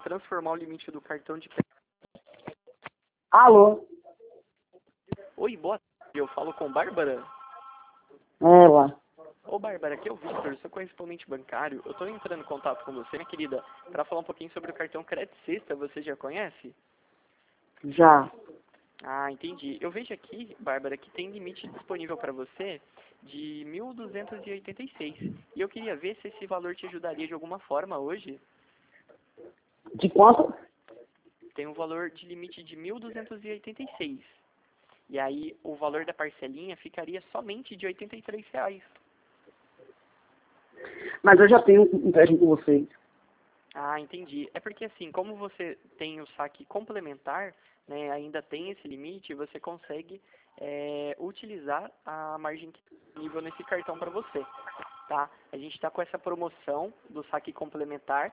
transformar o limite do cartão de... Alô? Oi, boa tarde. Eu falo com Bárbara. Ela. Ô, Bárbara, aqui é o Victor, seu correspondente bancário. Eu estou entrando em contato com você, minha querida, para falar um pouquinho sobre o cartão Crédito Sexta. Você já conhece? Já. Ah, entendi. Eu vejo aqui, Bárbara, que tem limite disponível para você de 1.286. E eu queria ver se esse valor te ajudaria de alguma forma hoje. De quanto? Tem um valor de limite de 1.286. E aí o valor da parcelinha ficaria somente de R$ 83. Mas eu já tenho um empréstimo com vocês. Ah, entendi. É porque assim, como você tem o saque complementar, né, ainda tem esse limite, você consegue utilizar a margem disponível nesse cartão para você, tá? A gente está com essa promoção do saque complementar